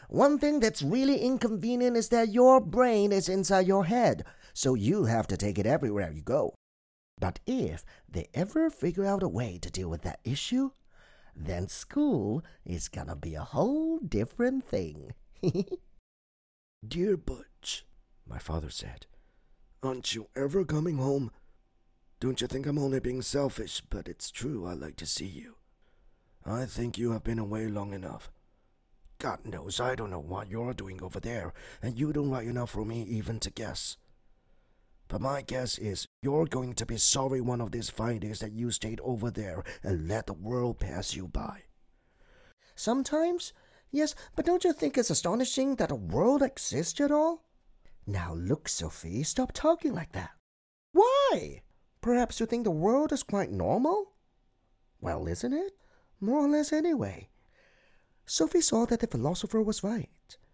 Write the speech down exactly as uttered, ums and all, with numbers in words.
One thing that's really inconvenient is that your brain is inside your head, so you have to take it everywhere you go. But if they ever figure out a way to deal with that issue, then school is gonna be a whole different thing. Dear Butch, my father said, aren't you ever coming home? Don't you think I'm only being selfish, but it's true I like to see you. I think you have been away long enough. God knows I don't know what you're doing over there, and you don't write enough for me even to guess. But my guess is you're going to be sorry one of these fine days that you stayed over there and let the world pass you by. Sometimes, yes, but don't you think it's astonishing that a world exists at all? Now look, Sophie, stop talking like that. Why? Perhaps you think the world is quite normal? Well, isn't it? More or less anyway. Sophie saw that the philosopher was right.